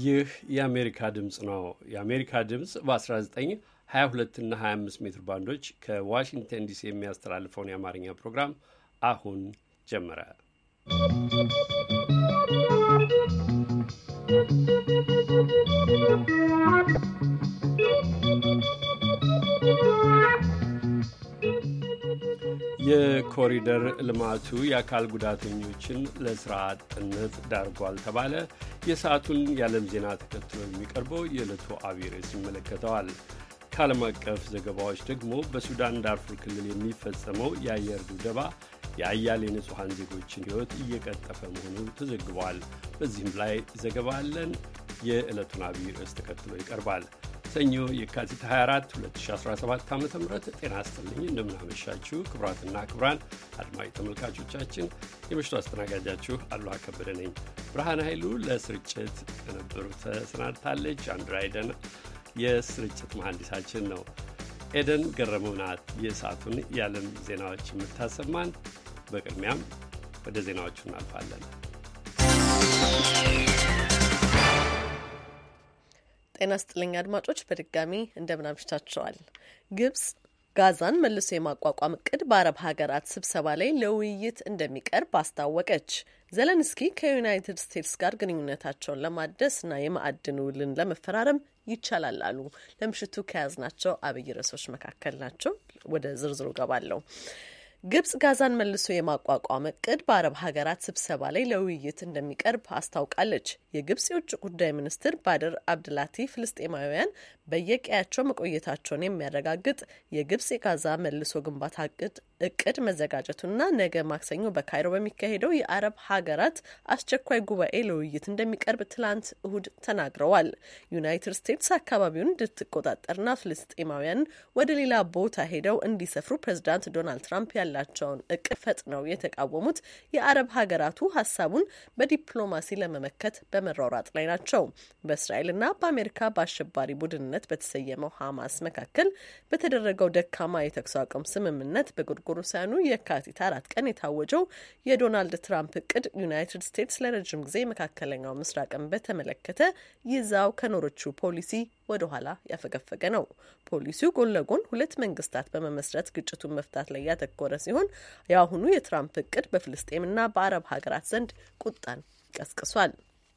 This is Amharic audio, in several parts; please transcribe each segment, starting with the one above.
ይህ የአሜሪካ ድምፅ ነው። የአሜሪካ ድምፅ በ19፣ 22 እና 25 ሜትር ባንዶች ከዋሽንግተን ዲሲ የሚያስተላልፈውን የአማርኛ ፕሮግራም አሁን ጀመረ። የኮሪደር ልማቱ የአካል ጉዳተኞችን ለስራ አጥነት ዳርጓል ተባለ። የሰዓቱን የዓለም ዜና ተከትሎ የሚቀርበው የዕለቱ አብይ ርዕስ ይመለከተዋል። ከዓለም አቀፍ ዘገባዎች ደግሞ በሱዳን ዳርፉር ክልል የሚፈጸመው የአየር ድብደባ የአያሌ ንጹሐን ዜጎችን ሕይወት እየቀጠፈ መሆኑ ተዘግቧል። በዚህም ላይ ዘገባ አለን። የዕለቱን አብይ ርዕስ ተከትሎ ይቀርባል። ሰኞ የካቲት 24 2017 ዓ.ም ጤና ይስጥልኝ። እንደምናመሻችሁ ክቡራትና ክቡራን አድማጭ ተመልካቾቻችን፣ የምሽቱ አስተናጋጃችሁ አሉላ ከበደ ነኝ። ብርሃን ኃይሉ ለስርጭት ቅንብሩ ተሰናድታለች። አንድራይደን የስርጭት መሐንዲሳችን ነው። ኤደን ገረመው ናት የሰዓቱን የዓለም ዜናዎች የምታሰማን። በቅድሚያም ወደ ዜናዎቹ እናልፋለን። ጤና ይስጥልኝ አድማጮች፣ በድጋሚ እንደምን አምሽታችኋል። ግብጽ ጋዛን መልሶ የማቋቋም እቅድ በአረብ ሀገራት ስብሰባ ላይ ለውይይት እንደሚቀርብ አስታወቀች። ዘለንስኪ ከዩናይትድ ስቴትስ ጋር ግንኙነታቸውን ለማደስና የማዕድን ውልን ለመፈራረም ይቻላል አሉ። ለምሽቱ ከያዝናቸው አብይ ርዕሶች መካከል ናቸው። ወደ ዝርዝሩ ገባለሁ። ግብጽ ጋዛን መልሶ የማቋቋም እቅድ በአረብ ሀገራት ስብሰባ ላይ ለውይይት እንደሚቀርብ አስታውቃለች። የግብጽ የውጭ ጉዳይ ሚኒስትር ባድር አብድላቲ ፍልስጤማውያን በየቀያቸው መቆየታቸውን የሚያረጋግጥ የግብጽ የጋዛ መልሶ ግንባታ እቅድ መዘጋጀቱና ነገ ማክሰኞ በካይሮ በሚካሄደው የአረብ ሀገራት አስቸኳይ ጉባኤ ለውይይት እንደሚቀርብ ትላንት እሁድ ተናግረዋል። ዩናይትድ ስቴትስ አካባቢውን እንድትቆጣጠርና ፍልስጤማውያን ወደ ሌላ ቦታ ሄደው እንዲሰፍሩ ፕሬዚዳንት ዶናልድ ትራምፕ ያላቸውን እቅድ ፈጥነው የተቃወሙት የአረብ ሀገራቱ ሀሳቡን በዲፕሎማሲ ለመመከት በመሯሯጥ ላይ ናቸው። በእስራኤልና በአሜሪካ በአሸባሪ ቡድንነት በተሰየመው ሐማስ መካከል በተደረገው ደካማ የተኩስ አቁም ስምምነት በጎርጎሮሳውያኑ የካቲት 4 ቀን የታወጀው የዶናልድ ትራምፕ እቅድ ዩናይትድ ስቴትስ ለረጅም ጊዜ መካከለኛው ምስራቅን በተመለከተ ይዛው ከኖረችው ፖሊሲ ወደ ኋላ ያፈገፈገ ነው። ፖሊሲው ጎን ለጎን ሁለት መንግስታት በመመስረት ግጭቱን መፍታት ላይ ያተኮረ ሲሆን የአሁኑ የትራምፕ እቅድ በፍልስጤምና በአረብ ሀገራት ዘንድ ቁጣን ቀስቅሷል።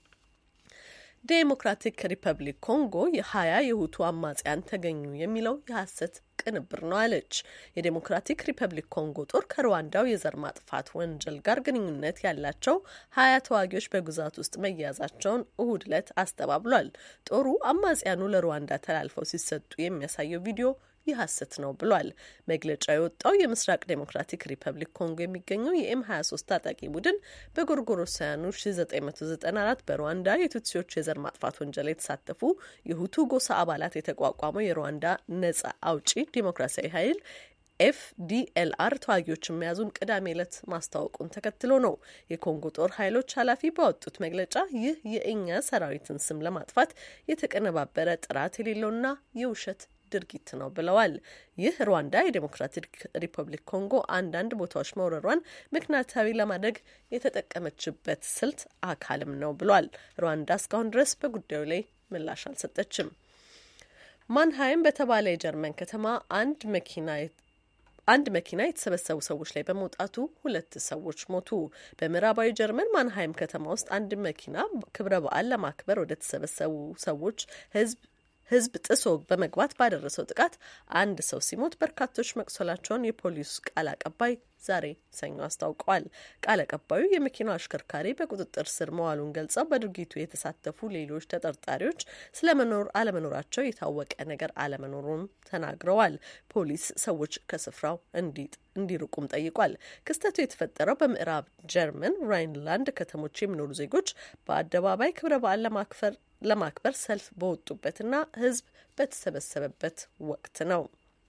ዴሞክራቲክ ሪፐብሊክ ኮንጎ የ20 የሁቱ አማጽያን ተገኙ የሚለው የሐሰት ቅንብር ነው አለች። የዴሞክራቲክ ሪፐብሊክ ኮንጎ ጦር ከሩዋንዳው የዘር ማጥፋት ወንጀል ጋር ግንኙነት ያላቸው 20 ተዋጊዎች በግዛት ውስጥ መያዛቸውን እሁድ ዕለት አስተባብሏል። ጦሩ አማጽያኑ ለሩዋንዳ ተላልፈው ሲሰጡ የሚያሳየው ቪዲዮ የሐሰት ነው ብሏል። መግለጫ የወጣው የምስራቅ ዴሞክራቲክ ሪፐብሊክ ኮንጎ የሚገኘው የኤም23 ታጣቂ ቡድን በጎርጎሮሳውያኑ 1994 በሩዋንዳ የቱትሲዎች የዘር ማጥፋት ወንጀል የተሳተፉ የሁቱ ጎሳ አባላት የተቋቋመው የሩዋንዳ ነጻ አውጪ ዲሞክራሲያዊ ኃይል ኤፍዲኤልአር ተዋጊዎችን መያዙን ቅዳሜ ዕለት ማስታወቁን ተከትሎ ነው። የኮንጎ ጦር ኃይሎች ኃላፊ ባወጡት መግለጫ ይህ የእኛ ሰራዊትን ስም ለማጥፋት የተቀነባበረ ጥራት የሌለውና የውሸት ድርጊት ነው ብለዋል። ይህ ሩዋንዳ የዴሞክራቲክ ሪፐብሊክ ኮንጎ አንዳንድ ቦታዎች መውረሯን ምክንያታዊ ለማድረግ የተጠቀመችበት ስልት አካልም ነው ብሏል። ሩዋንዳ እስካሁን ድረስ በጉዳዩ ላይ ምላሽ አልሰጠችም። ማንሃይም በተባለ የጀርመን ከተማ አንድ መኪና የተሰበሰቡ ሰዎች ላይ በመውጣቱ 2 ሰዎች ሞቱ። በምዕራባዊ ጀርመን ማንሃይም ከተማ ውስጥ አንድ መኪና ክብረ በዓል ለማክበር ወደ ተሰበሰቡ ሰዎች ህዝብ ጥሶ በመግባት ባደረሰው ጥቃት አንድ ሰው ሲሞት በርካቶች መቁሰላቸውን የፖሊስ ቃል አቀባይ ዛሬ ሰኞ አስታውቀዋል። ቃል አቀባዩ የመኪናው አሽከርካሪ በቁጥጥር ስር መዋሉን ገልጸው በድርጊቱ የተሳተፉ ሌሎች ተጠርጣሪዎች ስለመኖር አለመኖራቸው የታወቀ ነገር አለመኖሩን ተናግረዋል። ፖሊስ ሰዎች ከስፍራው እንዲርቁም ጠይቋል። ክስተቱ የተፈጠረው በምዕራብ ጀርመን ራይንላንድ ከተሞች የሚኖሩ ዜጎች በአደባባይ ክብረ በዓል ለማክበር ሰልፍ በወጡበትና ህዝብ በተሰበሰበበት ወቅት ነው።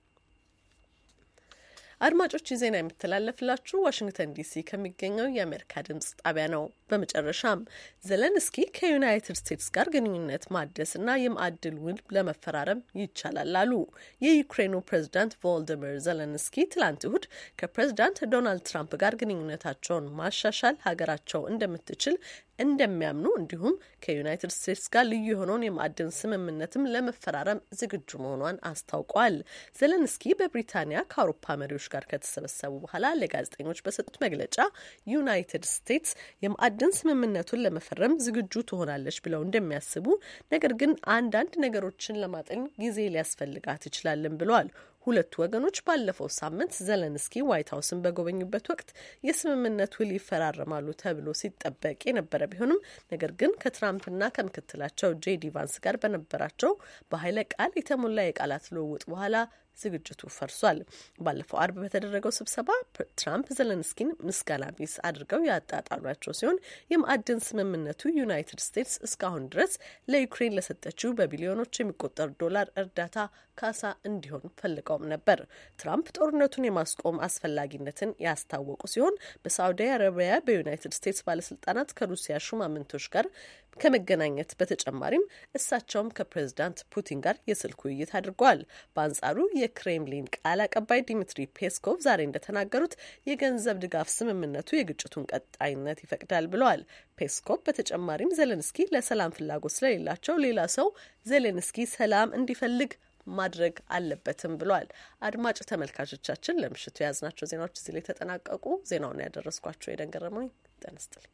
አድማጮች ዜና የምተላለፍላችሁ ዋሽንግተን ዲሲ ከሚገኘው የአሜሪካ ድምጽ ጣቢያ ነው። በመጨረሻም ዘለንስኪ ከዩናይትድ ስቴትስ ጋር ግንኙነት ማደስና የማዕድን ውል ለመፈራረም ይቻላል አሉ። የዩክሬኑ ፕሬዝዳንት ቮሎዲሚር ዘለንስኪ ትላንት እሁድ ከፕሬዝዳንት ዶናልድ ትራምፕ ጋር ግንኙነታቸውን ማሻሻል ሀገራቸው እንደምትችል እንደሚያምኑ እንዲሁም ከዩናይትድ ስቴትስ ጋር ልዩ የሆነውን የማዕድን ስምምነትም ለመፈራረም ዝግጁ መሆኗን አስታውቀዋል። ዜሌንስኪ በብሪታንያ ከአውሮፓ መሪዎች ጋር ከተሰበሰቡ በኋላ ለጋዜጠኞች በሰጡት መግለጫ ዩናይትድ ስቴትስ የማዕድን ስምምነቱን ለመፈረም ዝግጁ ትሆናለች ብለው እንደሚያስቡ፣ ነገር ግን አንዳንድ ነገሮችን ለማጤን ጊዜ ሊያስፈልጋት ይችላልን ብለዋል። ሁለቱ ወገኖች ባለፈው ሳምንት ዜሌንስኪ ዋይት ሀውስን በጎበኙበት ወቅት የስምምነት ውል ይፈራረማሉ ተብሎ ሲጠበቅ የነበረ ቢሆንም ነገር ግን ከትራምፕና ከምክትላቸው ጄዲ ቫንስ ጋር በነበራቸው በኃይለ ቃል የተሞላ የቃላት ልውውጥ በኋላ ዝግጅቱ ፈርሷል። ባለፈው አርብ በተደረገው ስብሰባ ትራምፕ ዜሌንስኪን ምስጋና ቢስ አድርገው ያጣጣሏቸው ሲሆን የማዕድን ስምምነቱ ዩናይትድ ስቴትስ እስካሁን ድረስ ለዩክሬን ለሰጠችው በቢሊዮኖች የሚቆጠር ዶላር እርዳታ ካሳ እንዲሆን ፈልገውም ነበር። ትራምፕ ጦርነቱን የማስቆም አስፈላጊነትን ያስታወቁ ሲሆን በሳዑዲ አረቢያ በዩናይትድ ስቴትስ ባለስልጣናት ከሩሲያ ሹማምንቶች ጋር ከመገናኘት በተጨማሪም እሳቸውም ከፕሬዝዳንት ፑቲን ጋር የስልክ ውይይት አድርገዋል። በአንጻሩ የክሬምሊን ቃል አቀባይ ዲሚትሪ ፔስኮቭ ዛሬ እንደተናገሩት የገንዘብ ድጋፍ ስምምነቱ የግጭቱን ቀጣይነት ይፈቅዳል ብለዋል። ፔስኮቭ በተጨማሪም ዜሌንስኪ ለሰላም ፍላጎት ስለሌላቸው ሌላ ሰው ዜሌንስኪ ሰላም እንዲፈልግ ማድረግ አለበትም ብለዋል። አድማጭ ተመልካቾቻችን ለምሽቱ የያዝናቸው ዜናዎች እዚህ ላይ ተጠናቀቁ። ዜናውን ያደረስኳቸው ኤደን ገረመኝ ተነስተል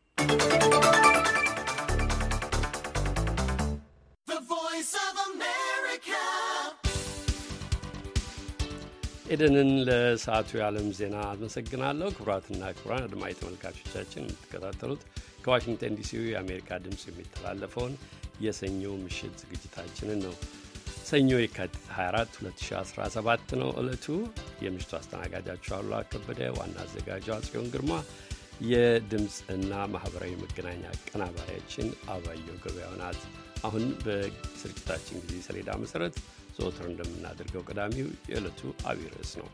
ኤደንን ለሰዓቱ የዓለም ዜና አመሰግናለሁ። ክቡራትና ክቡራን አድማጭ ተመልካቾቻችን የምትከታተሉት ከዋሽንግተን ዲሲ የአሜሪካ ድምፅ የሚተላለፈውን የሰኞ ምሽት ዝግጅታችንን ነው። ሰኞ የካቲት 24 2017 ነው ዕለቱ። የምሽቱ አስተናጋጃችሁ አሉላ ከበደ፣ ዋና አዘጋጇ ጽዮን ግርማ፣ የድምፅና ማህበራዊ መገናኛ አቀናባሪያችን አባየው ገበያው ናት። አሁን በስርጭታችን ጊዜ ሰሌዳ መሰረት ዘወትር እንደምናደርገው ቀዳሚው የዕለቱ አብይ ርዕስ ነው።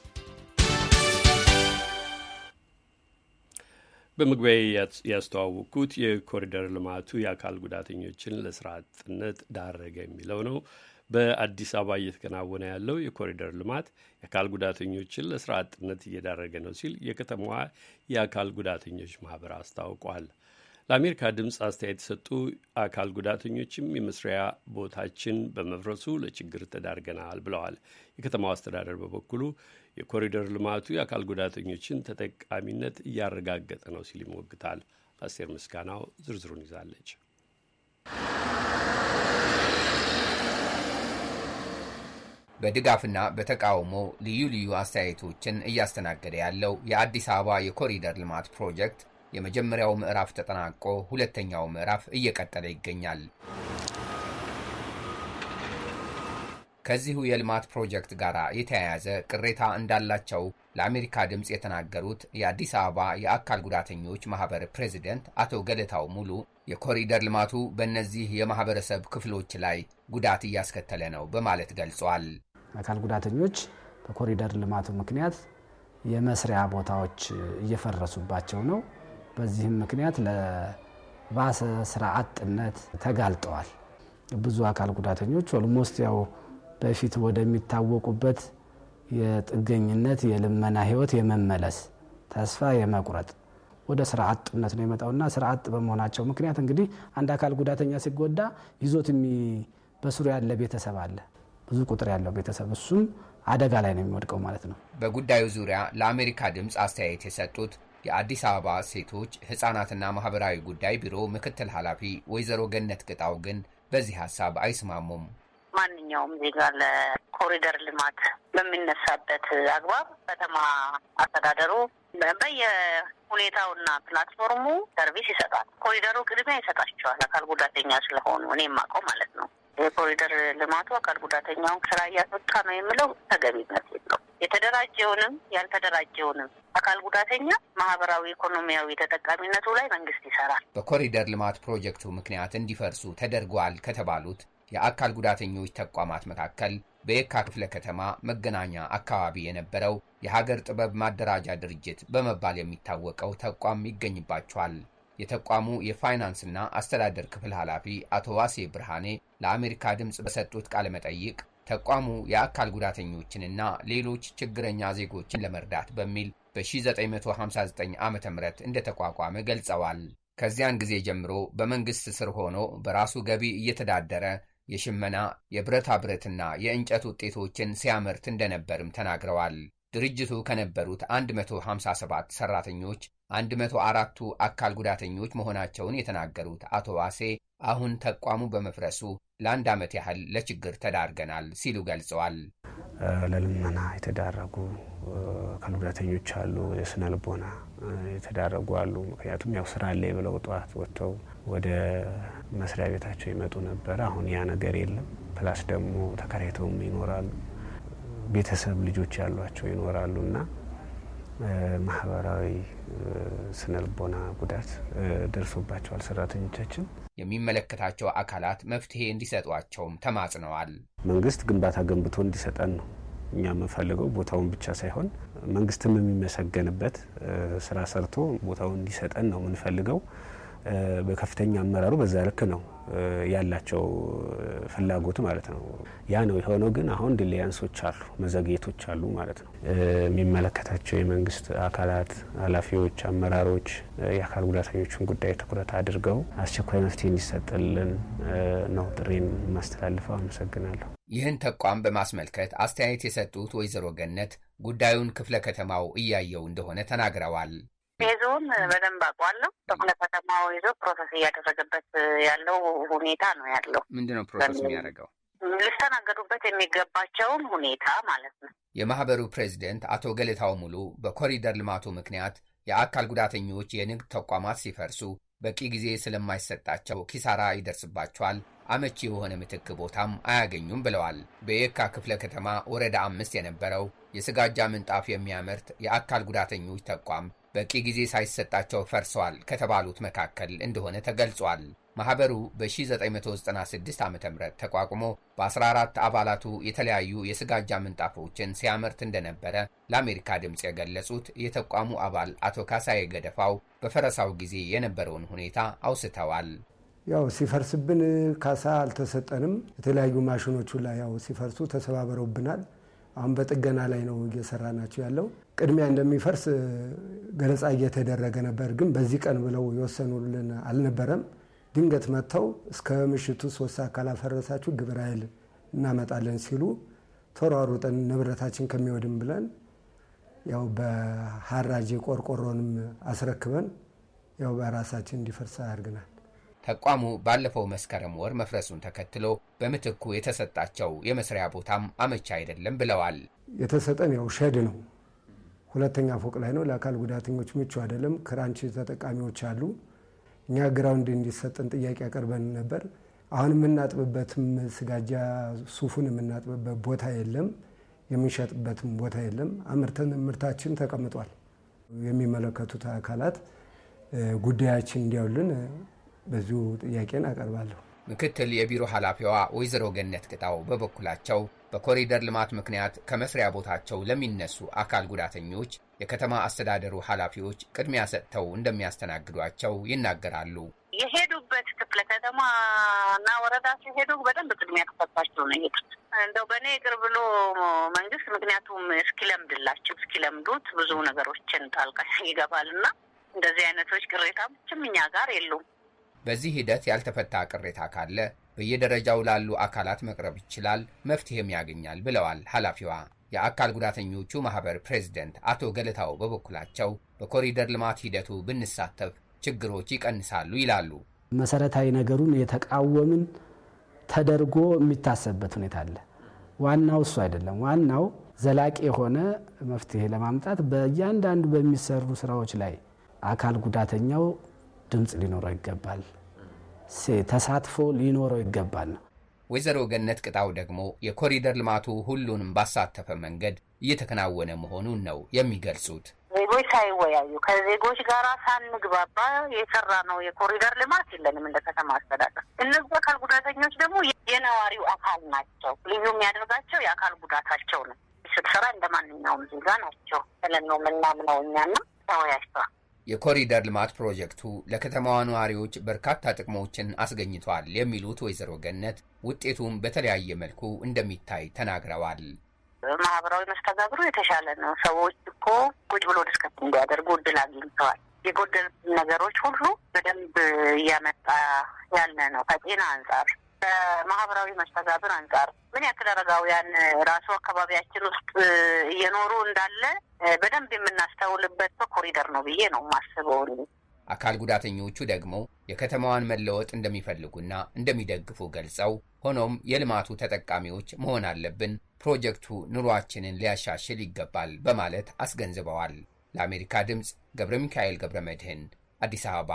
በመግቢያ ያስተዋወቅኩት የኮሪደር ልማቱ የአካል ጉዳተኞችን ለስራ አጥነት ዳረገ የሚለው ነው። በአዲስ አበባ እየተከናወነ ያለው የኮሪደር ልማት የአካል ጉዳተኞችን ለስራ አጥነት እየዳረገ ነው ሲል የከተማዋ የአካል ጉዳተኞች ማህበር አስታውቋል። ለአሜሪካ ድምፅ አስተያየት የሰጡ አካል ጉዳተኞችም የመስሪያ ቦታችን በመፍረሱ ለችግር ተዳርገናል ብለዋል። የከተማው አስተዳደር በበኩሉ የኮሪደር ልማቱ የአካል ጉዳተኞችን ተጠቃሚነት እያረጋገጠ ነው ሲል ይሞግታል። አስቴር ምስጋናው ዝርዝሩን ይዛለች። በድጋፍና በተቃውሞ ልዩ ልዩ አስተያየቶችን እያስተናገደ ያለው የአዲስ አበባ የኮሪደር ልማት ፕሮጀክት የመጀመሪያው ምዕራፍ ተጠናቆ ሁለተኛው ምዕራፍ እየቀጠለ ይገኛል። ከዚሁ የልማት ፕሮጀክት ጋር የተያያዘ ቅሬታ እንዳላቸው ለአሜሪካ ድምፅ የተናገሩት የአዲስ አበባ የአካል ጉዳተኞች ማህበር ፕሬዚደንት አቶ ገለታው ሙሉ የኮሪደር ልማቱ በእነዚህ የማህበረሰብ ክፍሎች ላይ ጉዳት እያስከተለ ነው በማለት ገልጿል። አካል ጉዳተኞች በኮሪደር ልማቱ ምክንያት የመስሪያ ቦታዎች እየፈረሱባቸው ነው። በዚህም ምክንያት ለባሰ ስራ አጥነት ተጋልጠዋል። ብዙ አካል ጉዳተኞች ኦልሞስት ያው በፊት ወደሚታወቁበት የጥገኝነት የልመና ህይወት የመመለስ ተስፋ የመቁረጥ ወደ ስራ አጥነት ነው የመጣውና ስራ አጥ በመሆናቸው ምክንያት እንግዲህ አንድ አካል ጉዳተኛ ሲጎዳ ይዞት በስሩ ያለ ቤተሰብ አለ፣ ብዙ ቁጥር ያለው ቤተሰብ፣ እሱም አደጋ ላይ ነው የሚወድቀው ማለት ነው። በጉዳዩ ዙሪያ ለአሜሪካ ድምፅ አስተያየት የሰጡት የአዲስ አበባ ሴቶች ህፃናትና ማህበራዊ ጉዳይ ቢሮ ምክትል ኃላፊ ወይዘሮ ገነት ቅጣው ግን በዚህ ሀሳብ አይስማሙም። ማንኛውም ዜጋ ለኮሪደር ልማት በሚነሳበት አግባብ ከተማ አስተዳደሩ በየሁኔታውና ፕላትፎርሙ ሰርቪስ ይሰጣል። ኮሪደሩ ቅድሚያ ይሰጣቸዋል አካል ጉዳተኛ ስለሆኑ እኔ የማውቀው ማለት ነው። የኮሪደር ልማቱ አካል ጉዳተኛውን ስራ እያስወጣ ነው የሚለው ተገቢነት የለው። የተደራጀውንም ያልተደራጀውንም አካል ጉዳተኛ ማህበራዊ ኢኮኖሚያዊ ተጠቃሚነቱ ላይ መንግስት ይሰራል። በኮሪደር ልማት ፕሮጀክቱ ምክንያት እንዲፈርሱ ተደርጓል ከተባሉት የአካል ጉዳተኞች ተቋማት መካከል በየካ ክፍለ ከተማ መገናኛ አካባቢ የነበረው የሀገር ጥበብ ማደራጃ ድርጅት በመባል የሚታወቀው ተቋም ይገኝባቸዋል። የተቋሙ የፋይናንስና አስተዳደር ክፍል ኃላፊ አቶ ዋሴ ብርሃኔ ለአሜሪካ ድምፅ በሰጡት ቃለ መጠይቅ ተቋሙ የአካል ጉዳተኞችንና ሌሎች ችግረኛ ዜጎችን ለመርዳት በሚል በ1959 ዓ.ም እንደተቋቋመ ገልጸዋል። ከዚያን ጊዜ ጀምሮ በመንግስት ስር ሆኖ በራሱ ገቢ እየተዳደረ የሽመና፣ የብረታ ብረትና የእንጨት ውጤቶችን ሲያመርት እንደነበርም ተናግረዋል። ድርጅቱ ከነበሩት 157 ሰራተኞች 104ቱ አካል ጉዳተኞች መሆናቸውን የተናገሩት አቶ ዋሴ አሁን ተቋሙ በመፍረሱ ለአንድ ዓመት ያህል ለችግር ተዳርገናል ሲሉ ገልጸዋል። ለልመና የተዳረጉ አካል ጉዳተኞች አሉ፣ የስነ ልቦና የተዳረጉ አሉ። ምክንያቱም ያው ስራ ላይ ብለው ጠዋት ወጥተው ወደ መስሪያ ቤታቸው ይመጡ ነበር። አሁን ያ ነገር የለም። ፕላስ ደግሞ ተከራይተውም ይኖራሉ፣ ቤተሰብ ልጆች ያሏቸው ይኖራሉና ማህበራዊ ስነ ልቦና ጉዳት ደርሶባቸዋል ሰራተኞቻችን። የሚመለከታቸው አካላት መፍትሄ እንዲሰጧቸውም ተማጽነዋል። መንግስት ግንባታ ገንብቶ እንዲሰጠን ነው እኛ የምንፈልገው። ቦታውን ብቻ ሳይሆን መንግስትም የሚመሰገንበት ስራ ሰርቶ ቦታውን እንዲሰጠን ነው የምንፈልገው። በከፍተኛ አመራሩ በዛ ልክ ነው ያላቸው ፍላጎት ማለት ነው። ያ ነው የሆነው። ግን አሁን ዲሌያንሶች አሉ፣ መዘግየቶች አሉ ማለት ነው። የሚመለከታቸው የመንግስት አካላት ኃላፊዎች፣ አመራሮች የአካል ጉዳተኞችን ጉዳይ ትኩረት አድርገው አስቸኳይ መፍትሄ እንዲሰጥልን ነው ጥሪን ማስተላልፈው። አመሰግናለሁ። ይህን ተቋም በማስመልከት አስተያየት የሰጡት ወይዘሮ ገነት ጉዳዩን ክፍለ ከተማው እያየው እንደሆነ ተናግረዋል። ይዞን በደንብ አውቀዋለሁ። ክፍለ ከተማው ይዞ ፕሮሰስ እያደረገበት ያለው ሁኔታ ነው ያለው። ምንድነው ፕሮሰስ የሚያደርገው? ሊስተናገዱበት የሚገባቸውን ሁኔታ ማለት ነው። የማህበሩ ፕሬዝዳንት አቶ ገለታው ሙሉ በኮሪደር ልማቱ ምክንያት የአካል ጉዳተኞች የንግድ ተቋማት ሲፈርሱ በቂ ጊዜ ስለማይሰጣቸው ኪሳራ ይደርስባቸዋል፣ አመቺ የሆነ ምትክ ቦታም አያገኙም ብለዋል። በየካ ክፍለ ከተማ ወረዳ 5 የነበረው የስጋጃ ምንጣፍ የሚያመርት የአካል ጉዳተኞች ተቋም በቂ ጊዜ ሳይሰጣቸው ፈርሰዋል ከተባሉት መካከል እንደሆነ ተገልጿል። ማህበሩ በ1996 ዓ.ም ተቋቁሞ በ14 አባላቱ የተለያዩ የስጋጃ ምንጣፎችን ሲያመርት እንደነበረ ለአሜሪካ ድምፅ የገለጹት የተቋሙ አባል አቶ ካሳዬ ገደፋው በፈረሳው ጊዜ የነበረውን ሁኔታ አውስተዋል። ያው ሲፈርስብን ካሳ አልተሰጠንም። የተለያዩ ማሽኖቹ ላይ ያው ሲፈርሱ ተሰባበረውብናል። አሁን በጥገና ላይ ነው እየሰራናቸው ያለው። ቅድሚያ እንደሚፈርስ ገለጻ እየተደረገ ነበር፣ ግን በዚህ ቀን ብለው የወሰኑልን አልነበረም። ድንገት መጥተው እስከ ምሽቱ 3 ሰዓት ካላፈረሳችሁ ግብረ ኃይል እናመጣለን ሲሉ ተሯሩጠን ንብረታችን ከሚወድም ብለን ያው በሐራጅ ቆርቆሮንም አስረክበን ያው በራሳችን እንዲፈርስ አድርገናል። ተቋሙ ባለፈው መስከረም ወር መፍረሱን ተከትሎ በምትኩ የተሰጣቸው የመስሪያ ቦታም አመቺ አይደለም ብለዋል። የተሰጠን ያው ሸድ ነው፣ 2ኛ ፎቅ ላይ ነው። ለአካል ጉዳተኞች ምቹ አይደለም። ክራንች ተጠቃሚዎች አሉ። እኛ ግራውንድ እንዲሰጠን ጥያቄ አቀርበን ነበር። አሁን የምናጥብበትም ስጋጃ ሱፉን የምናጥብበት ቦታ የለም፣ የምንሸጥበትም ቦታ የለም። አምርተን ምርታችን ተቀምጧል። የሚመለከቱት አካላት ጉዳያችን እንዲያውልን በዚሁ ጥያቄን አቀርባለሁ። ምክትል የቢሮ ኃላፊዋ ወይዘሮ ገነት ቅጣው በበኩላቸው በኮሪደር ልማት ምክንያት ከመስሪያ ቦታቸው ለሚነሱ አካል ጉዳተኞች የከተማ አስተዳደሩ ኃላፊዎች ቅድሚያ ሰጥተው እንደሚያስተናግዷቸው ይናገራሉ። የሄዱበት ክፍለ ከተማና ወረዳ ሲሄዱ በደንብ ቅድሚያ ተሰጥቷቸው ነው የሄዱት። እንደው በእኔ ይቅር ብሎ መንግስት ምክንያቱም እስኪለምዱት ብዙ ነገሮችን ጣልቃ ይገባልና እንደዚህ አይነቶች ቅሬታዎችም እኛ ጋር የሉም። በዚህ ሂደት ያልተፈታ ቅሬታ ካለ በየደረጃው ላሉ አካላት መቅረብ ይችላል፣ መፍትሄም ያገኛል ብለዋል ኃላፊዋ። የአካል ጉዳተኞቹ ማህበር ፕሬዝዳንት አቶ ገለታው በበኩላቸው በኮሪደር ልማት ሂደቱ ብንሳተፍ ችግሮች ይቀንሳሉ ይላሉ። መሰረታዊ ነገሩን የተቃወምን ተደርጎ የሚታሰብበት ሁኔታ አለ። ዋናው እሱ አይደለም። ዋናው ዘላቂ የሆነ መፍትሄ ለማምጣት በእያንዳንዱ በሚሰሩ ስራዎች ላይ አካል ጉዳተኛው ድምጽ ሊኖረው ይገባል፣ ተሳትፎ ሊኖረው ይገባል። ወይዘሮ ገነት ቅጣው ደግሞ የኮሪደር ልማቱ ሁሉንም ባሳተፈ መንገድ እየተከናወነ መሆኑን ነው የሚገልጹት። ዜጎች ሳይወያዩ ከዜጎች ጋር ሳንግባባ የሰራ ነው የኮሪደር ልማት የለንም እንደ ከተማ አስተዳደር። እነዚህ አካል ጉዳተኞች ደግሞ የነዋሪው አካል ናቸው። ልዩ የሚያደርጋቸው የአካል ጉዳታቸው ነው። ስትሰራ እንደማንኛውም ዜጋ ናቸው ብለን ነው የምናምነው እኛና ተወያይተዋል። የኮሪደር ልማት ፕሮጀክቱ ለከተማዋ ነዋሪዎች በርካታ ጥቅሞችን አስገኝቷል የሚሉት ወይዘሮ ገነት ውጤቱም በተለያየ መልኩ እንደሚታይ ተናግረዋል። ማህበራዊ መስተጋብሩ የተሻለ ነው። ሰዎች እኮ ቁጭ ብሎ ዲስከስ እንዲያደርጉ እድል አግኝተዋል። የጎደሉ ነገሮች ሁሉ በደንብ እያመጣ ያለ ነው። ከጤና አንጻር፣ ከማህበራዊ መስተጋብር አንጻር ምን ያክል አረጋውያን ራሱ አካባቢያችን ውስጥ እየኖሩ እንዳለ በደንብ የምናስተውልበት ኮሪደር ነው ብዬ ነው የማስበው። አካል ጉዳተኞቹ ደግሞ የከተማዋን መለወጥ እንደሚፈልጉና እንደሚደግፉ ገልጸው ሆኖም የልማቱ ተጠቃሚዎች መሆን አለብን፣ ፕሮጀክቱ ኑሯችንን ሊያሻሽል ይገባል በማለት አስገንዝበዋል። ለአሜሪካ ድምፅ ገብረ ሚካኤል ገብረ መድህን አዲስ አበባ።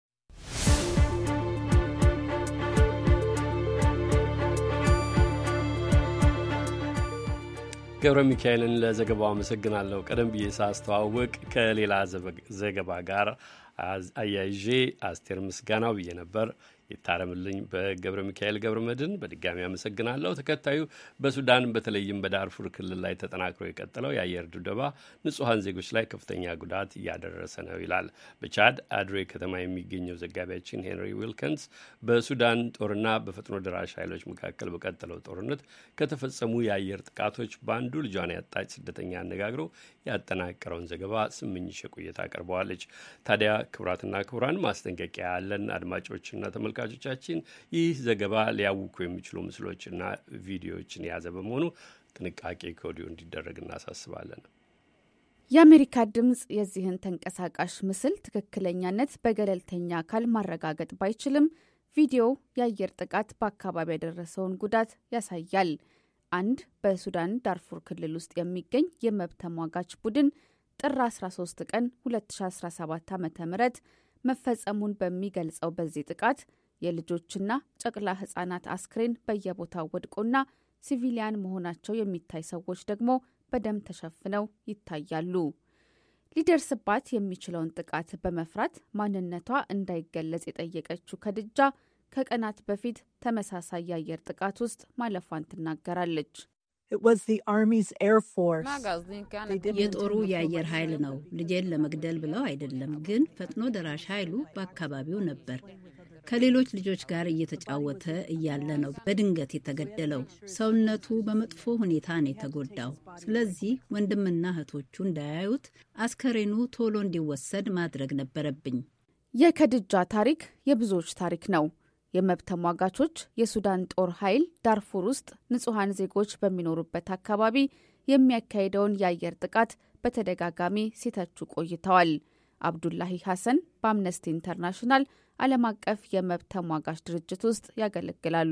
ገብረ ሚካኤልን ለዘገባው አመሰግናለሁ። ቀደም ብዬ ሳስተዋውቅ ከሌላ ዘገባ ጋር አያይዤ አስቴር ምስጋናው ብዬ ነበር። ይታረምልኝ በገብረ ሚካኤል ገብረ መድህን በድጋሚ አመሰግናለሁ። ተከታዩ በሱዳን በተለይም በዳርፉር ክልል ላይ ተጠናክሮ የቀጠለው የአየር ድብደባ ንጹሐን ዜጎች ላይ ከፍተኛ ጉዳት እያደረሰ ነው ይላል። በቻድ አድሬ ከተማ የሚገኘው ዘጋቢያችን ሄንሪ ዊልከንስ በሱዳን ጦርና በፈጥኖ ደራሽ ኃይሎች መካከል በቀጠለው ጦርነት ከተፈጸሙ የአየር ጥቃቶች በአንዱ ልጇን ያጣች ስደተኛ አነጋግሮ ያጠናቀረውን ዘገባ ስምኝሽ ቆይታ አቀርበዋለች። ታዲያ ክቡራትና ክቡራን ማስጠንቀቂያ ያለን አድማጮችና ተመልካቾቻችን ይህ ዘገባ ሊያውኩ የሚችሉ ምስሎችና ቪዲዮዎችን የያዘ በመሆኑ ጥንቃቄ ከወዲሁ እንዲደረግ እናሳስባለን። የአሜሪካ ድምጽ የዚህን ተንቀሳቃሽ ምስል ትክክለኛነት በገለልተኛ አካል ማረጋገጥ ባይችልም ቪዲዮው የአየር ጥቃት በአካባቢ ያደረሰውን ጉዳት ያሳያል። አንድ በሱዳን ዳርፉር ክልል ውስጥ የሚገኝ የመብት ተሟጋች ቡድን ጥር 13 ቀን 2017 ዓ.ም መፈጸሙን በሚገልጸው በዚህ ጥቃት የልጆችና ጨቅላ ህጻናት አስክሬን በየቦታው ወድቆና ሲቪሊያን መሆናቸው የሚታይ ሰዎች ደግሞ በደም ተሸፍነው ይታያሉ። ሊደርስባት የሚችለውን ጥቃት በመፍራት ማንነቷ እንዳይገለጽ የጠየቀችው ከድጃ ከቀናት በፊት ተመሳሳይ የአየር ጥቃት ውስጥ ማለፏን ትናገራለች። የጦሩ የአየር ኃይል ነው። ልጄን ለመግደል ብለው አይደለም፣ ግን ፈጥኖ ደራሽ ኃይሉ በአካባቢው ነበር። ከሌሎች ልጆች ጋር እየተጫወተ እያለ ነው በድንገት የተገደለው። ሰውነቱ በመጥፎ ሁኔታ ነው የተጎዳው። ስለዚህ ወንድምና እህቶቹ እንዳያዩት አስከሬኑ ቶሎ እንዲወሰድ ማድረግ ነበረብኝ። የከድጃ ታሪክ የብዙዎች ታሪክ ነው። የመብት ተሟጋቾች የሱዳን ጦር ኃይል ዳርፉር ውስጥ ንጹሐን ዜጎች በሚኖሩበት አካባቢ የሚያካሂደውን የአየር ጥቃት በተደጋጋሚ ሲተቹ ቆይተዋል። አብዱላሂ ሐሰን በአምነስቲ ኢንተርናሽናል ዓለም አቀፍ የመብት ተሟጋች ድርጅት ውስጥ ያገለግላሉ።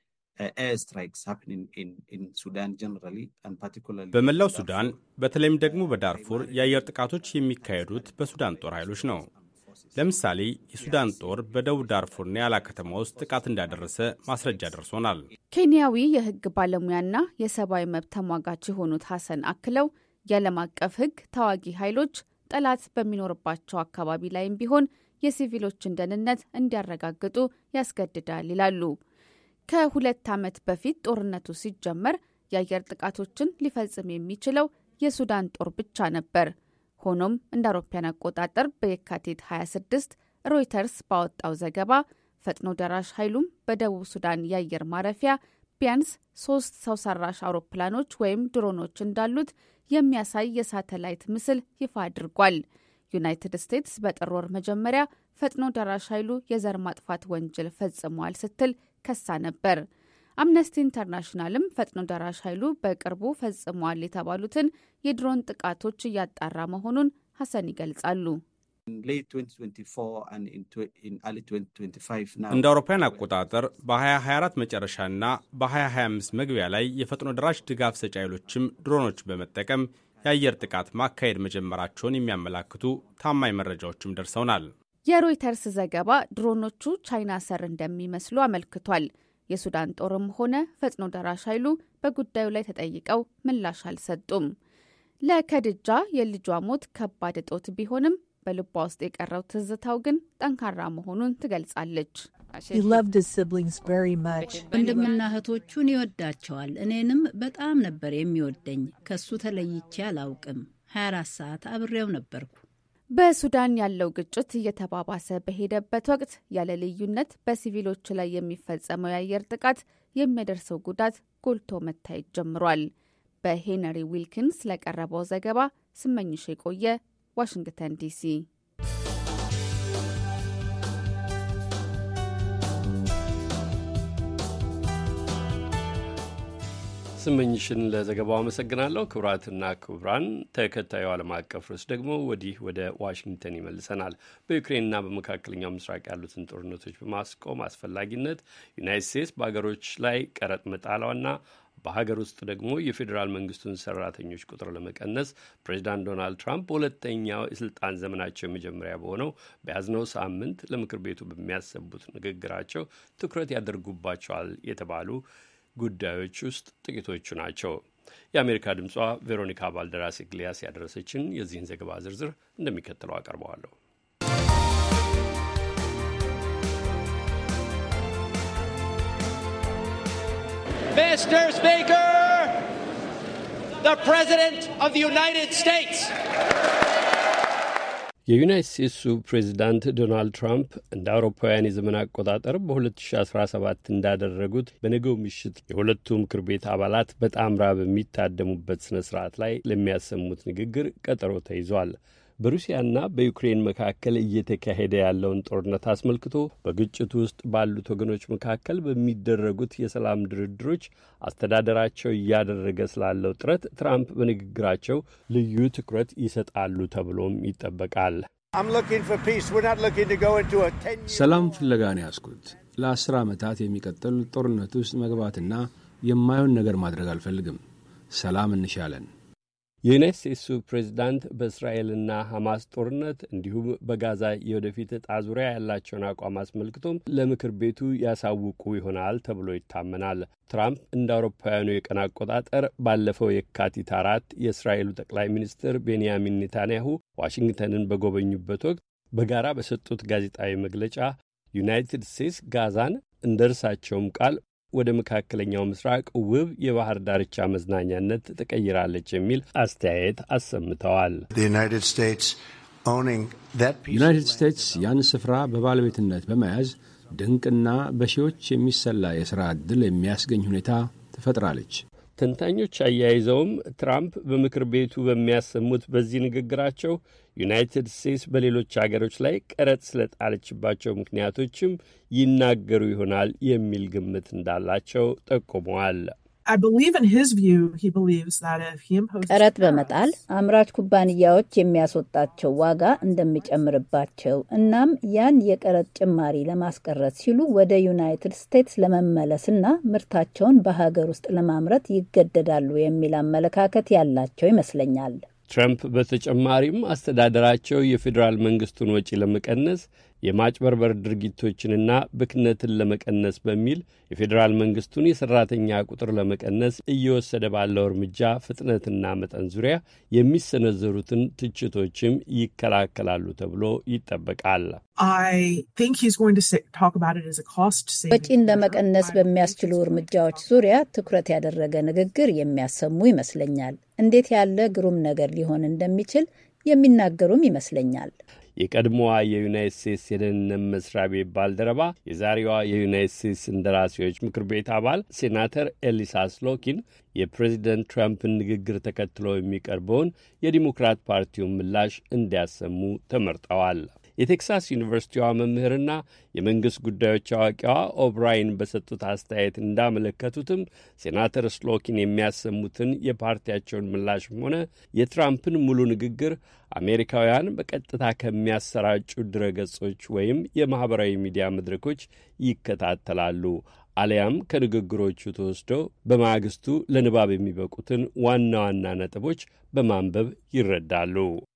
በመላው ሱዳን በተለይም ደግሞ በዳርፉር የአየር ጥቃቶች የሚካሄዱት በሱዳን ጦር ኃይሎች ነው። ለምሳሌ የሱዳን ጦር በደቡብ ዳርፉር ኒያላ ከተማ ውስጥ ጥቃት እንዳደረሰ ማስረጃ ደርሶናል። ኬንያዊ የሕግ ባለሙያና የሰብአዊ መብት ተሟጋች የሆኑት ሐሰን አክለው የዓለም አቀፍ ሕግ ተዋጊ ኃይሎች ጠላት በሚኖርባቸው አካባቢ ላይም ቢሆን የሲቪሎችን ደህንነት እንዲያረጋግጡ ያስገድዳል ይላሉ። ከ2 ዓመት በፊት ጦርነቱ ሲጀመር የአየር ጥቃቶችን ሊፈጽም የሚችለው የሱዳን ጦር ብቻ ነበር። ሆኖም እንደ አውሮፓውያን አቆጣጠር በየካቲት 26 ሮይተርስ ባወጣው ዘገባ ፈጥኖ ደራሽ ኃይሉም በደቡብ ሱዳን የአየር ማረፊያ ቢያንስ 3 ሰው ሰራሽ አውሮፕላኖች ወይም ድሮኖች እንዳሉት የሚያሳይ የሳተላይት ምስል ይፋ አድርጓል። ዩናይትድ ስቴትስ በጥር ወር መጀመሪያ ፈጥኖ ደራሽ ኃይሉ የዘር ማጥፋት ወንጀል ፈጽሟል ስትል ከሳ ነበር። አምነስቲ ኢንተርናሽናልም ፈጥኖ ደራሽ ኃይሉ በቅርቡ ፈጽሟል የተባሉትን የድሮን ጥቃቶች እያጣራ መሆኑን ሐሰን ይገልጻሉ። እንደ አውሮፓውያን አቆጣጠር በ2024 መጨረሻና በ2025 መግቢያ ላይ የፈጥኖ ደራሽ ድጋፍ ሰጪ ኃይሎችም ድሮኖች በመጠቀም የአየር ጥቃት ማካሄድ መጀመራቸውን የሚያመላክቱ ታማኝ መረጃዎችም ደርሰውናል። የሮይተርስ ዘገባ ድሮኖቹ ቻይና ሰር እንደሚመስሉ አመልክቷል። የሱዳን ጦርም ሆነ ፈጥኖ ደራሽ ኃይሉ በጉዳዩ ላይ ተጠይቀው ምላሽ አልሰጡም። ለከድጃ የልጇ ሞት ከባድ እጦት ቢሆንም በልቧ ውስጥ የቀረው ትዝታው ግን ጠንካራ መሆኑን ትገልጻለች። ወንድምና እህቶቹን ይወዳቸዋል። እኔንም በጣም ነበር የሚወደኝ። ከሱ ተለይቼ አላውቅም። 24 ሰዓት አብሬው ነበርኩ። በሱዳን ያለው ግጭት እየተባባሰ በሄደበት ወቅት ያለ ልዩነት በሲቪሎች ላይ የሚፈጸመው የአየር ጥቃት የሚያደርሰው ጉዳት ጎልቶ መታየት ጀምሯል። በሄነሪ ዊልኪንስ ለቀረበው ዘገባ ስመኝሽ የቆየ ዋሽንግተን ዲሲ። ስመኝሽን ለዘገባው አመሰግናለሁ። ክቡራትና ክቡራን፣ ተከታዩ ዓለም አቀፍ ርዕስ ደግሞ ወዲህ ወደ ዋሽንግተን ይመልሰናል። በዩክሬንና በመካከለኛው ምስራቅ ያሉትን ጦርነቶች በማስቆም አስፈላጊነት ዩናይትድ ስቴትስ በሀገሮች ላይ ቀረጥ መጣሏና በሀገር ውስጥ ደግሞ የፌዴራል መንግስቱን ሰራተኞች ቁጥር ለመቀነስ ፕሬዚዳንት ዶናልድ ትራምፕ በሁለተኛው የስልጣን ዘመናቸው የመጀመሪያ በሆነው በያዝነው ሳምንት ለምክር ቤቱ በሚያሰቡት ንግግራቸው ትኩረት ያደርጉባቸዋል የተባሉ ጉዳዮች ውስጥ ጥቂቶቹ ናቸው። የአሜሪካ ድምጿ ቬሮኒካ ባልደራስ ኢግሊያስ ያደረሰችን የዚህን ዘገባ ዝርዝር እንደሚከተለው አቀርበዋለሁ። Mr. Speaker, the President of the United States. የዩናይትድ ስቴትሱ ፕሬዚዳንት ዶናልድ ትራምፕ እንደ አውሮፓውያን የዘመን አቆጣጠር በ2017 እንዳደረጉት በነገው ምሽት የሁለቱ ምክር ቤት አባላት በጣምራ በሚታደሙበት ስነ ስርዓት ላይ ለሚያሰሙት ንግግር ቀጠሮ ተይዟል። በሩሲያና በዩክሬን መካከል እየተካሄደ ያለውን ጦርነት አስመልክቶ በግጭቱ ውስጥ ባሉት ወገኖች መካከል በሚደረጉት የሰላም ድርድሮች አስተዳደራቸው እያደረገ ስላለው ጥረት ትራምፕ በንግግራቸው ልዩ ትኩረት ይሰጣሉ ተብሎም ይጠበቃል። ሰላም ፍለጋ ነው ያስኩት። ለ10 ዓመታት የሚቀጥል ጦርነት ውስጥ መግባትና የማይሆን ነገር ማድረግ አልፈልግም። ሰላም እንሻለን። የዩናይትድ ስቴትሱ ፕሬዚዳንት በእስራኤልና ሐማስ ጦርነት እንዲሁም በጋዛ የወደፊት ዕጣ ዙሪያ ያላቸውን አቋም አስመልክቶም ለምክር ቤቱ ያሳውቁ ይሆናል ተብሎ ይታመናል። ትራምፕ እንደ አውሮፓውያኑ የቀን አቆጣጠር ባለፈው የካቲት 4 የእስራኤሉ ጠቅላይ ሚኒስትር ቤንያሚን ኔታንያሁ ዋሽንግተንን በጎበኙበት ወቅት በጋራ በሰጡት ጋዜጣዊ መግለጫ ዩናይትድ ስቴትስ ጋዛን እንደ እርሳቸውም ቃል ወደ መካከለኛው ምስራቅ ውብ የባህር ዳርቻ መዝናኛነት ተቀይራለች የሚል አስተያየት አሰምተዋል። ዩናይትድ ስቴትስ ያን ስፍራ በባለቤትነት በመያዝ ድንቅና በሺዎች የሚሰላ የሥራ ዕድል የሚያስገኝ ሁኔታ ትፈጥራለች። ተንታኞች አያይዘውም ትራምፕ በምክር ቤቱ በሚያሰሙት በዚህ ንግግራቸው ዩናይትድ ስቴትስ በሌሎች አገሮች ላይ ቀረጥ ስለጣለችባቸው ምክንያቶችም ይናገሩ ይሆናል የሚል ግምት እንዳላቸው ጠቁመዋል። ቀረጥ በመጣል አምራች ኩባንያዎች የሚያስወጣቸው ዋጋ እንደሚጨምርባቸው እናም ያን የቀረጥ ጭማሪ ለማስቀረት ሲሉ ወደ ዩናይትድ ስቴትስ ለመመለስና ምርታቸውን በሀገር ውስጥ ለማምረት ይገደዳሉ የሚል አመለካከት ያላቸው ይመስለኛል። ትራምፕ በተጨማሪም አስተዳደራቸው የፌዴራል መንግስቱን ወጪ ለመቀነስ የማጭበርበር ድርጊቶችንና ብክነትን ለመቀነስ በሚል የፌዴራል መንግስቱን የሰራተኛ ቁጥር ለመቀነስ እየወሰደ ባለው እርምጃ ፍጥነትና መጠን ዙሪያ የሚሰነዘሩትን ትችቶችም ይከላከላሉ ተብሎ ይጠበቃል። ወጪን ለመቀነስ በሚያስችሉ እርምጃዎች ዙሪያ ትኩረት ያደረገ ንግግር የሚያሰሙ ይመስለኛል። እንዴት ያለ ግሩም ነገር ሊሆን እንደሚችል የሚናገሩም ይመስለኛል። የቀድሞዋ የዩናይትድ ስቴትስ የደህንነት መስሪያ ቤት ባልደረባ የዛሬዋ የዩናይትድ ስቴትስ እንደራሴዎች ምክር ቤት አባል ሴናተር ኤሊሳ ስሎኪን የፕሬዚደንት ትራምፕን ንግግር ተከትሎ የሚቀርበውን የዲሞክራት ፓርቲውን ምላሽ እንዲያሰሙ ተመርጠዋል። የቴክሳስ ዩኒቨርሲቲዋ መምህርና የመንግሥት ጉዳዮች አዋቂዋ ኦብራይን በሰጡት አስተያየት እንዳመለከቱትም ሴናተር ስሎኪን የሚያሰሙትን የፓርቲያቸውን ምላሽም ሆነ የትራምፕን ሙሉ ንግግር አሜሪካውያን በቀጥታ ከሚያሰራጩ ድረገጾች ወይም የማኅበራዊ ሚዲያ መድረኮች ይከታተላሉ፣ አሊያም ከንግግሮቹ ተወስደው በማግስቱ ለንባብ የሚበቁትን ዋና ዋና ነጥቦች በማንበብ ይረዳሉ።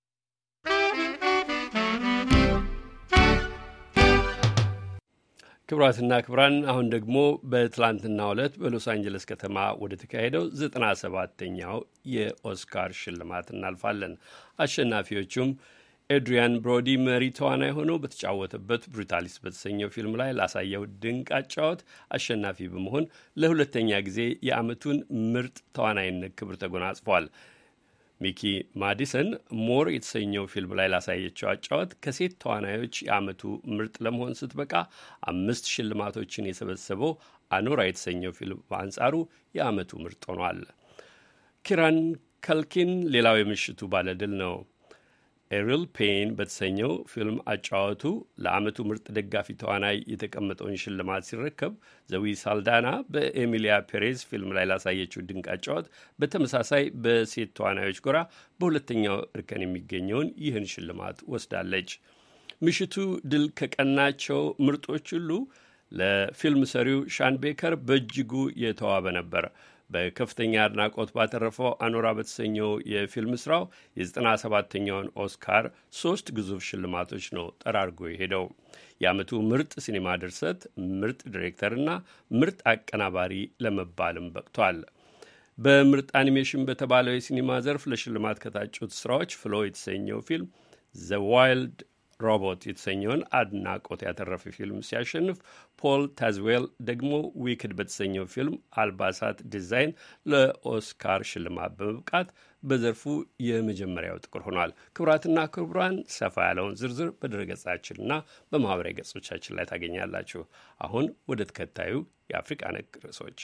ክቡራትና ክቡራን፣ አሁን ደግሞ በትላንትናው ዕለት በሎስ አንጀለስ ከተማ ወደ ተካሄደው 97ኛው የኦስካር ሽልማት እናልፋለን። አሸናፊዎቹም ኤድሪያን ብሮዲ መሪ ተዋናይ ሆነው በተጫወተበት ብሩታሊስ በተሰኘው ፊልም ላይ ላሳየው ድንቅ አጫወት አሸናፊ በመሆን ለሁለተኛ ጊዜ የዓመቱን ምርጥ ተዋናይነት ክብር ተጎናጽፏል። ሚኪ ማዲሰን ሞር የተሰኘው ፊልም ላይ ላሳየችው አጫወት ከሴት ተዋናዮች የዓመቱ ምርጥ ለመሆን ስትበቃ 5 ሽልማቶችን የሰበሰበው አኖራ የተሰኘው ፊልም በአንጻሩ የዓመቱ ምርጥ ሆኗል። ኪራን ከልኪን ሌላው የምሽቱ ባለድል ነው። ኤሪል ፔን በተሰኘው ፊልም አጫዋቱ ለዓመቱ ምርጥ ደጋፊ ተዋናይ የተቀመጠውን ሽልማት ሲረከብ ዘዊ ሳልዳና በኤሚሊያ ፔሬዝ ፊልም ላይ ላሳየችው ድንቅ አጫዋት በተመሳሳይ በሴት ተዋናዮች ጎራ በሁለተኛው እርከን የሚገኘውን ይህን ሽልማት ወስዳለች። ምሽቱ ድል ከቀናቸው ምርጦች ሁሉ ለፊልም ሰሪው ሻን ቤከር በእጅጉ የተዋበ ነበር። በከፍተኛ አድናቆት ባተረፈው አኖራ በተሰኘው የፊልም ስራው የ97ኛውን ኦስካር 3 ግዙፍ ሽልማቶች ነው ጠራርጎ የሄደው። የዓመቱ ምርጥ ሲኔማ ድርሰት፣ ምርጥ ዲሬክተርና ምርጥ አቀናባሪ ለመባልም በቅቷል። በምርጥ አኒሜሽን በተባለው የሲኔማ ዘርፍ ለሽልማት ከታጩት ስራዎች ፍሎ የተሰኘው ፊልም ዘ ዋይልድ ሮቦት የተሰኘውን አድናቆት ያተረፈ ፊልም ሲያሸንፍ፣ ፖል ታዝዌል ደግሞ ዊክድ በተሰኘው ፊልም አልባሳት ዲዛይን ለኦስካር ሽልማት በመብቃት በዘርፉ የመጀመሪያው ጥቁር ሆኗል። ክቡራትና ክቡራን፣ ሰፋ ያለውን ዝርዝር በድረገጻችንና በማኅበራዊ ገጾቻችን ላይ ታገኛላችሁ። አሁን ወደ ተከታዩ የአፍሪቃ ነክ ርዕሶች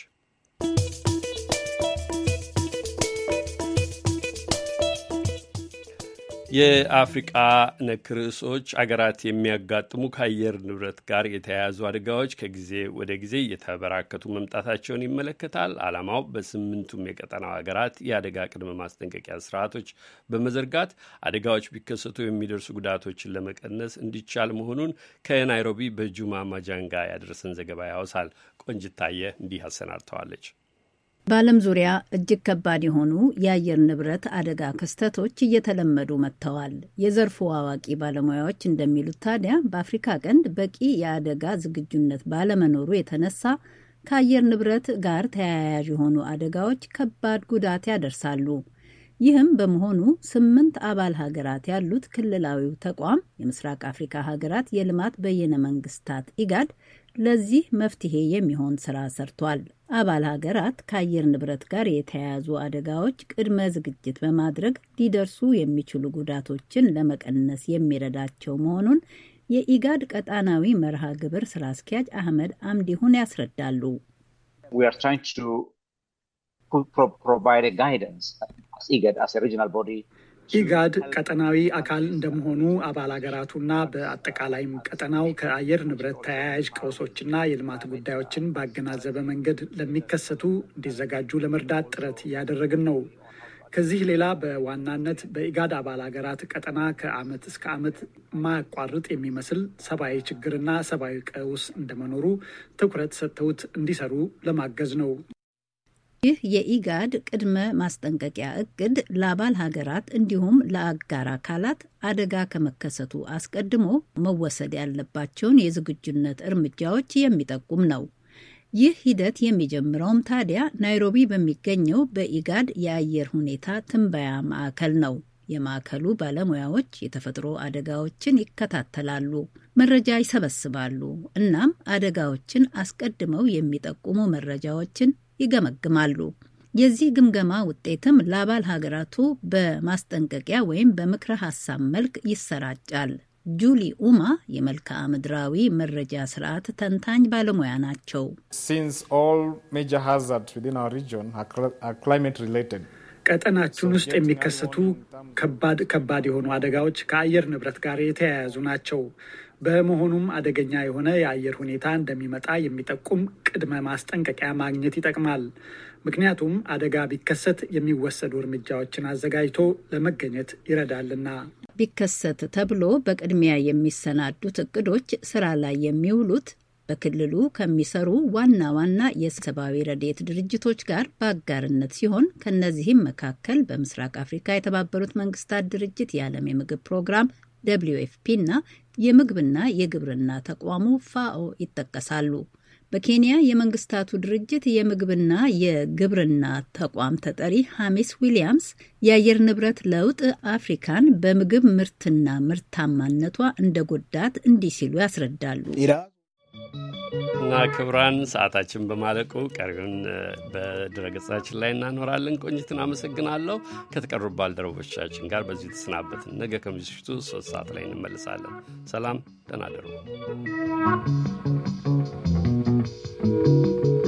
የአፍሪቃ ነክ ርዕሶች አገራት የሚያጋጥሙ ከአየር ንብረት ጋር የተያያዙ አደጋዎች ከጊዜ ወደ ጊዜ እየተበራከቱ መምጣታቸውን ይመለከታል። ዓላማው በስምንቱም የቀጠናው ሀገራት የአደጋ ቅድመ ማስጠንቀቂያ ስርዓቶች በመዘርጋት አደጋዎች ቢከሰቱ የሚደርሱ ጉዳቶችን ለመቀነስ እንዲቻል መሆኑን ከናይሮቢ በጁማ ማጃንጋ ያደረሰን ዘገባ ያወሳል። ቆንጅታየ እንዲህ አሰናድተዋለች። በዓለም ዙሪያ እጅግ ከባድ የሆኑ የአየር ንብረት አደጋ ክስተቶች እየተለመዱ መጥተዋል። የዘርፉ አዋቂ ባለሙያዎች እንደሚሉት ታዲያ በአፍሪካ ቀንድ በቂ የአደጋ ዝግጁነት ባለመኖሩ የተነሳ ከአየር ንብረት ጋር ተያያዥ የሆኑ አደጋዎች ከባድ ጉዳት ያደርሳሉ። ይህም በመሆኑ 8 አባል ሀገራት ያሉት ክልላዊው ተቋም የምስራቅ አፍሪካ ሀገራት የልማት በየነ መንግስታት ኢጋድ ለዚህ መፍትሄ የሚሆን ስራ ሰርቷል። አባል ሀገራት ከአየር ንብረት ጋር የተያያዙ አደጋዎች ቅድመ ዝግጅት በማድረግ ሊደርሱ የሚችሉ ጉዳቶችን ለመቀነስ የሚረዳቸው መሆኑን የኢጋድ ቀጣናዊ መርሃ ግብር ስራ አስኪያጅ አህመድ አምዲሁን ያስረዳሉ። ኢጋድ ቀጠናዊ አካል እንደመሆኑ አባል ሀገራቱና በአጠቃላይም ቀጠናው ከአየር ንብረት ተያያዥ ቀውሶችና የልማት ጉዳዮችን ባገናዘበ መንገድ ለሚከሰቱ እንዲዘጋጁ ለመርዳት ጥረት እያደረግን ነው። ከዚህ ሌላ በዋናነት በኢጋድ አባል ሀገራት ቀጠና ከዓመት እስከ ዓመት ማያቋርጥ የሚመስል ሰብአዊ ችግርና ሰብአዊ ቀውስ እንደመኖሩ ትኩረት ሰጥተውት እንዲሰሩ ለማገዝ ነው። ይህ የኢጋድ ቅድመ ማስጠንቀቂያ እቅድ ለአባል ሀገራት እንዲሁም ለአጋር አካላት አደጋ ከመከሰቱ አስቀድሞ መወሰድ ያለባቸውን የዝግጁነት እርምጃዎች የሚጠቁም ነው። ይህ ሂደት የሚጀምረውም ታዲያ ናይሮቢ በሚገኘው በኢጋድ የአየር ሁኔታ ትንበያ ማዕከል ነው። የማዕከሉ ባለሙያዎች የተፈጥሮ አደጋዎችን ይከታተላሉ፣ መረጃ ይሰበስባሉ፣ እናም አደጋዎችን አስቀድመው የሚጠቁሙ መረጃዎችን ይገመግማሉ። የዚህ ግምገማ ውጤትም ለአባል ሀገራቱ በማስጠንቀቂያ ወይም በምክረ ሀሳብ መልክ ይሰራጫል። ጁሊ ኡማ የመልክዓ ምድራዊ መረጃ ስርዓት ተንታኝ ባለሙያ ናቸው። ቀጠናችን ውስጥ የሚከሰቱ ከባድ የሆኑ አደጋዎች ከአየር ንብረት ጋር የተያያዙ ናቸው። በመሆኑም አደገኛ የሆነ የአየር ሁኔታ እንደሚመጣ የሚጠቁም ቅድመ ማስጠንቀቂያ ማግኘት ይጠቅማል። ምክንያቱም አደጋ ቢከሰት የሚወሰዱ እርምጃዎችን አዘጋጅቶ ለመገኘት ይረዳልና። ቢከሰት ተብሎ በቅድሚያ የሚሰናዱት እቅዶች ስራ ላይ የሚውሉት በክልሉ ከሚሰሩ ዋና ዋና የሰብአዊ ረድኤት ድርጅቶች ጋር በአጋርነት ሲሆን ከነዚህም መካከል በምስራቅ አፍሪካ የተባበሩት መንግስታት ድርጅት የዓለም የምግብ ፕሮግራም WFP እና የምግብና የግብርና ተቋሙ ፋኦ ይጠቀሳሉ። በኬንያ የመንግስታቱ ድርጅት የምግብና የግብርና ተቋም ተጠሪ ሃሚስ ዊሊያምስ የአየር ንብረት ለውጥ አፍሪካን በምግብ ምርትና ምርታማነቷ እንደጎዳት እንዲህ ሲሉ ያስረዳሉ። እና ክቡራን፣ ሰዓታችን በማለቁ ቀሪውን በድረገጻችን ላይ እናኖራለን። ቆንጅትን አመሰግናለሁ። ከተቀሩ ባልደረቦቻችን ጋር በዚሁ ተሰናበትን። ነገ ከምሽቱ 3 ሰዓት ላይ እንመልሳለን። ሰላም፣ ደህና እደሩ።